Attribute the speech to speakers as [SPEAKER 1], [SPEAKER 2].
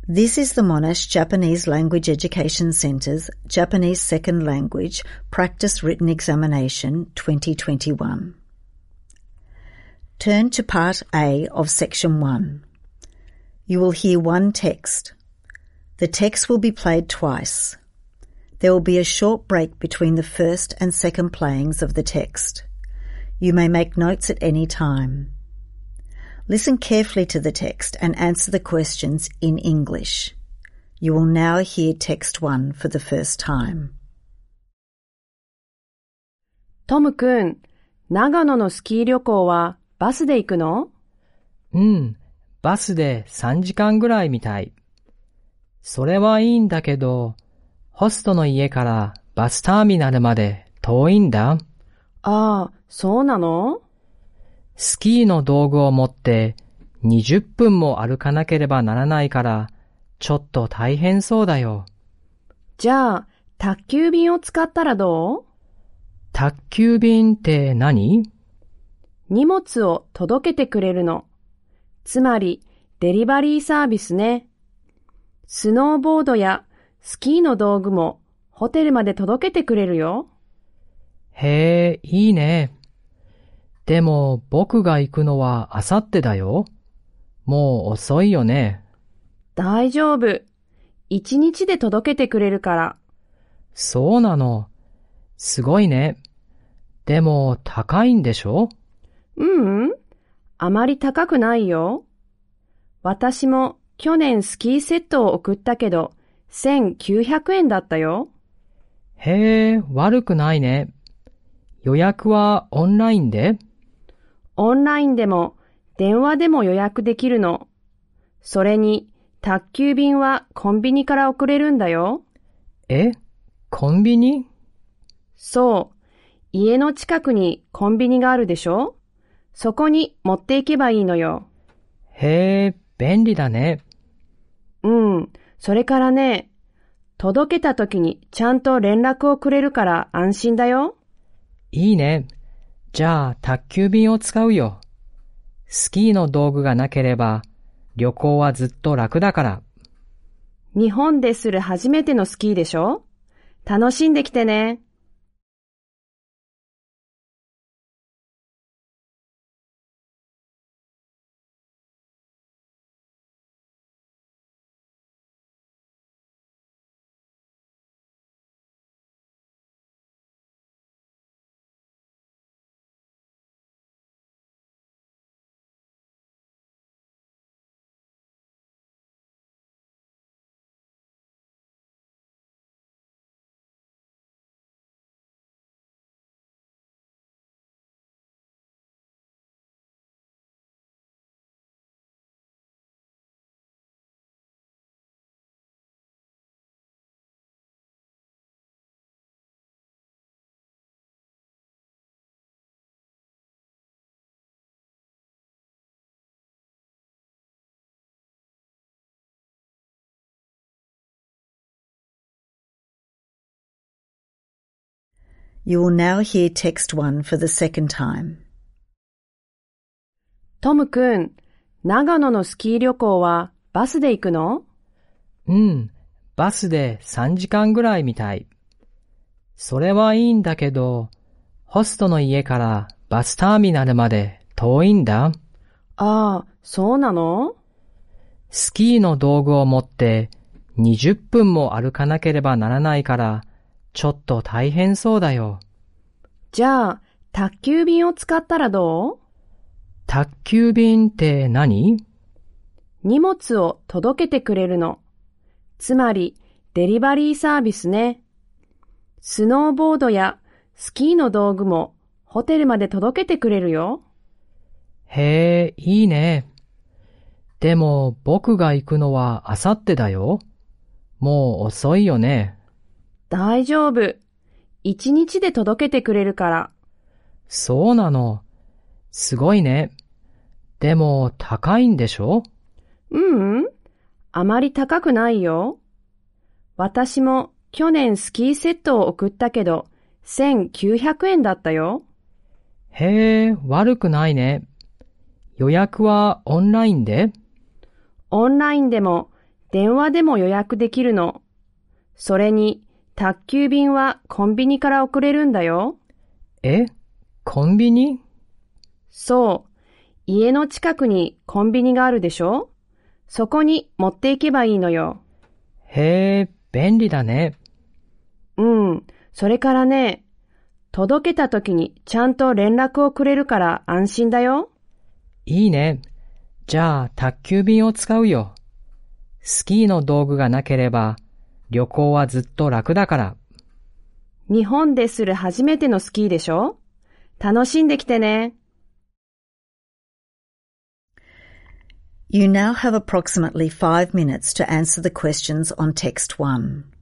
[SPEAKER 1] This is the Monash Japanese Language Education Centre's Japanese Second Language Practice Written Examination 2021. Turn to Part A of Section 1. You will hear one text. The text will be played twice. There will be a short break between the first and second playings of the text. You may make notes at any time. Listen carefully to the text and answer the questions in English. You will now hear text 1 for the first time.
[SPEAKER 2] トムくん、長野のスキー旅行はバスで行くの？
[SPEAKER 3] バスで3時間ぐらいみたい。それはいいんだけど、ホストの家からバスターミナルまで遠いんだ。
[SPEAKER 2] ああ、そうなの？
[SPEAKER 3] スキーの道具を持って20分も歩かなければならないから、ちょっと大変そうだよ。
[SPEAKER 2] じゃあ、宅急便を使ったらどう？
[SPEAKER 3] 宅急便って何？
[SPEAKER 2] 荷物を届けてくれるの。つまり、デリバリーサービスね。スノーボードやスキーの道具もホテルまで届けてくれるよ。
[SPEAKER 3] へえ、いいね。でも僕が行くのはあさってだよ。もう遅いよね。
[SPEAKER 2] 大丈夫。1日で届けてくれるから。
[SPEAKER 3] そうなの。すごいね。でも高いんでしょ？
[SPEAKER 2] あまり高くないよ。私も去年スキーセットを送ったけど、1900円だったよ。
[SPEAKER 3] へえ、悪くないね。予約はオンラインで？
[SPEAKER 2] オンラインでも電話でも予約できるの。それに宅急便はコンビニから送れるんだよ。
[SPEAKER 3] え？コンビニ？
[SPEAKER 2] そう。家の近くにコンビニがあるでしょ？そこに持っていけばいいのよ。
[SPEAKER 3] へえ、便利だね。
[SPEAKER 2] それからね、届けた時にちゃんと連絡をくれるから安心だよ。
[SPEAKER 3] いいね。じゃあ宅急便を使うよ。スキーの道具がなければ旅行はずっと楽だから。
[SPEAKER 2] 日本でする初めてのスキーでしょ？楽しんできてね。
[SPEAKER 1] You will now hear text 1 for the second time.
[SPEAKER 2] トムくん、長野のスキー旅行はバスで行くの？
[SPEAKER 3] バスで3時間ぐらいみたい。それはいいんだけど、ホストの家からバスターミナルまで遠いんだ。
[SPEAKER 2] ああ、そうなの？
[SPEAKER 3] スキーの道具を持って20分も歩かなければならないから、ちょっと大変そうだよ。
[SPEAKER 2] じゃあ、宅急便を使ったらどう？
[SPEAKER 3] 宅急便って何？
[SPEAKER 2] 荷物を届けてくれるの。つまり、デリバリーサービスね。スノーボードやスキーの道具もホテルまで届けてくれるよ。
[SPEAKER 3] へえ、いいね。でも僕が行くのはあさってだよ。もう遅いよね。
[SPEAKER 2] 大丈夫。1日で届けてくれるから。
[SPEAKER 3] そうなの。すごいね。でも高いんでしょ？
[SPEAKER 2] あまり高くないよ。私も去年スキーセットを送ったけど、1900円だったよ。
[SPEAKER 3] へえ、悪くないね。予約はオンラインで？
[SPEAKER 2] オンラインでも電話でも予約できるの。それに、宅急便はコンビニから送れるんだよ。
[SPEAKER 3] え、コンビニ？
[SPEAKER 2] そう。家の近くにコンビニがあるでしょ？そこに持っていけばいいのよ。
[SPEAKER 3] へえ、便利だね。
[SPEAKER 2] うん。それからね、届けた時にちゃんと連絡をくれるから安心だよ。
[SPEAKER 3] いいね。じゃあ、宅急便を使うよ。スキーの道具がなければ、旅行はずっと楽だから。
[SPEAKER 2] 日本でする初めてのスキーでしょ？楽しんできてね。
[SPEAKER 1] You now have approximately 5 minutes to answer the questions on text 1.